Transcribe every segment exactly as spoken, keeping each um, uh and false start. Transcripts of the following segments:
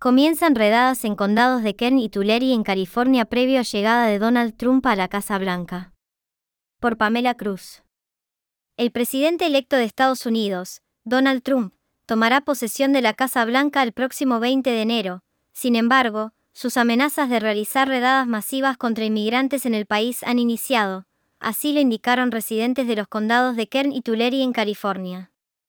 Comienzan redadas en condados de Kern y Tulare en California previo a llegada de Donald Trump a la Casa Blanca. Por Pamela Cruz. El presidente electo de Estados Unidos, Donald Trump, tomará posesión de la Casa Blanca el próximo veinte de enero. Sin embargo, sus amenazas de realizar redadas masivas contra inmigrantes en el país han iniciado, así lo indicaron residentes de los condados de Kern y Tulare en California.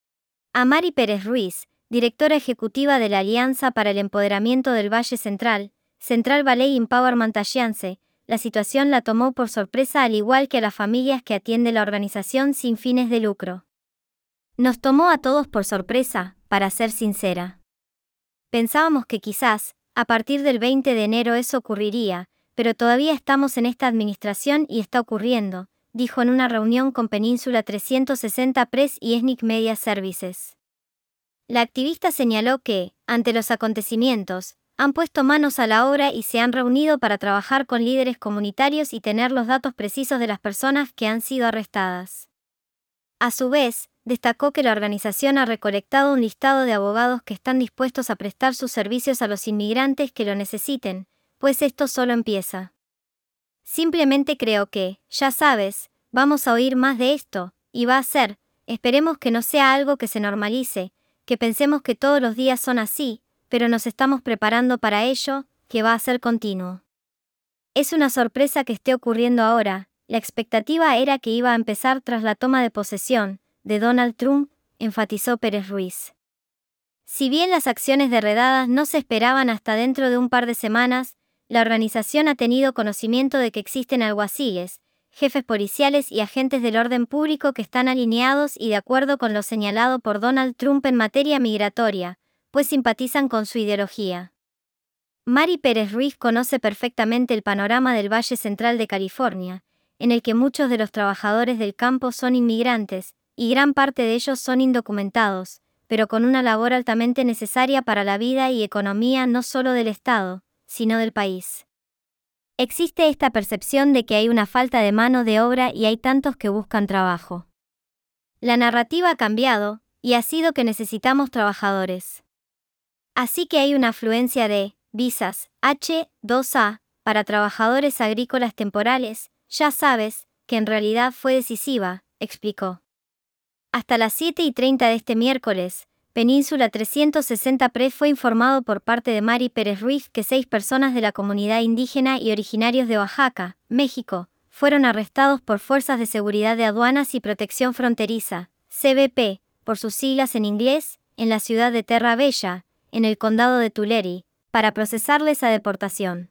A Mary Pérez Ruiz, directora ejecutiva de la Alianza para el Empoderamiento del Valle Central, Central Valley Empowerment Alliance, la situación la tomó por sorpresa al igual que a las familias que atiende la organización sin fines de lucro. Nos tomó a todos por sorpresa, para ser sincera. Pensábamos que quizás, a partir del veinte de enero eso ocurriría, pero todavía estamos en esta administración y está ocurriendo, dijo en una reunión con Península trescientos sesenta Press y Ethnic Media Services. La activista señaló que, ante los acontecimientos, han puesto manos a la obra y se han reunido para trabajar con líderes comunitarios y tener los datos precisos de las personas que han sido arrestadas. A su vez, destacó que la organización ha recolectado un listado de abogados que están dispuestos a prestar sus servicios a los inmigrantes que lo necesiten, pues esto solo empieza. Simplemente creo que, ya sabes, vamos a oír más de esto, y va a ser, esperemos que no sea algo que se normalice, que pensemos que todos los días son así, pero nos estamos preparando para ello, que va a ser continuo. Es una sorpresa que esté ocurriendo ahora, la expectativa era que iba a empezar tras la toma de posesión de Donald Trump, enfatizó Pérez Ruiz. Si bien las acciones de redadas no se esperaban hasta dentro de un par de semanas, la organización ha tenido conocimiento de que existen alguaciles, jefes policiales y agentes del orden público que están alineados y de acuerdo con lo señalado por Donald Trump en materia migratoria, pues simpatizan con su ideología. Mary Pérez Ruiz conoce perfectamente el panorama del Valle Central de California, en el que muchos de los trabajadores del campo son inmigrantes, y gran parte de ellos son indocumentados, pero con una labor altamente necesaria para la vida y economía no solo del Estado, sino del país. Existe esta percepción de que hay una falta de mano de obra y hay tantos que buscan trabajo. La narrativa ha cambiado, y ha sido que necesitamos trabajadores. Así que hay una afluencia de visas H dos A para trabajadores agrícolas temporales, ya sabes, que en realidad fue decisiva, explicó. Hasta las siete y treinta de este miércoles, Península trescientos sesenta Press fue informado por parte de Mary Pérez Ruiz que seis personas de la comunidad indígena y originarios de Oaxaca, México, fueron arrestados por Fuerzas de Seguridad de Aduanas y Protección Fronteriza, C B P, por sus siglas en inglés, en la ciudad de Terra Bella, en el condado de Tulare, para procesarles a deportación.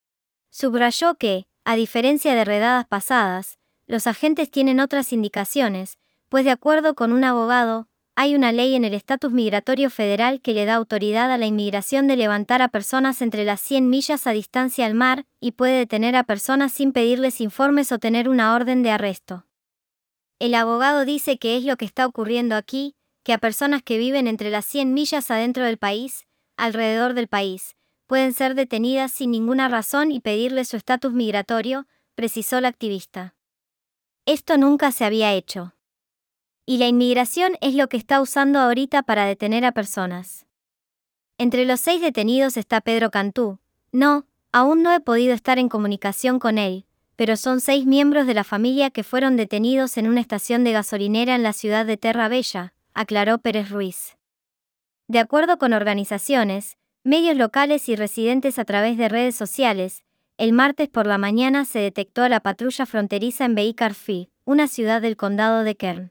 Subrayó que, a diferencia de redadas pasadas, los agentes tienen otras indicaciones, pues de acuerdo con un abogado, hay una ley en el estatus migratorio federal que le da autoridad a la inmigración de levantar a personas entre las cien millas a distancia al mar, y puede detener a personas sin pedirles informes o tener una orden de arresto. El abogado dice que es lo que está ocurriendo aquí, que a personas que viven entre las cien millas adentro del país, alrededor del país, pueden ser detenidas sin ninguna razón y pedirles su estatus migratorio, precisó la activista. Esto nunca se había hecho. Y la inmigración es lo que está usando ahorita para detener a personas. Entre los seis detenidos está Pedro Cantú. No, aún no he podido estar en comunicación con él, pero son seis miembros de la familia que fueron detenidos en una estación de gasolinera en la ciudad de Terra Bella, aclaró Pérez Ruiz. De acuerdo con organizaciones, medios locales y residentes a través de redes sociales, el martes por la mañana se detectó a la patrulla fronteriza en Bakersfield, una ciudad del condado de Kern.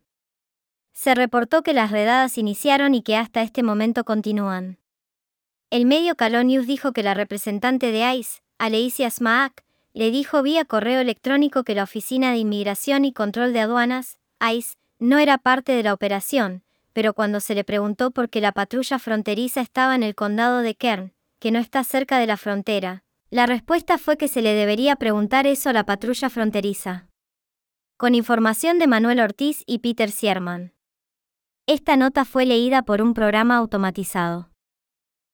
Se reportó que las redadas iniciaron y que hasta este momento continúan. El medio Calo News dijo que la representante de ICE, Aleicia Smaak, le dijo vía correo electrónico que la Oficina de Inmigración y Control de Aduanas, ICE, no era parte de la operación, pero cuando se le preguntó por qué la patrulla fronteriza estaba en el condado de Kern, que no está cerca de la frontera, la respuesta fue que se le debería preguntar eso a la patrulla fronteriza. Con información de Manuel Ortiz y Peter Sierman. Esta nota fue leída por un programa automatizado.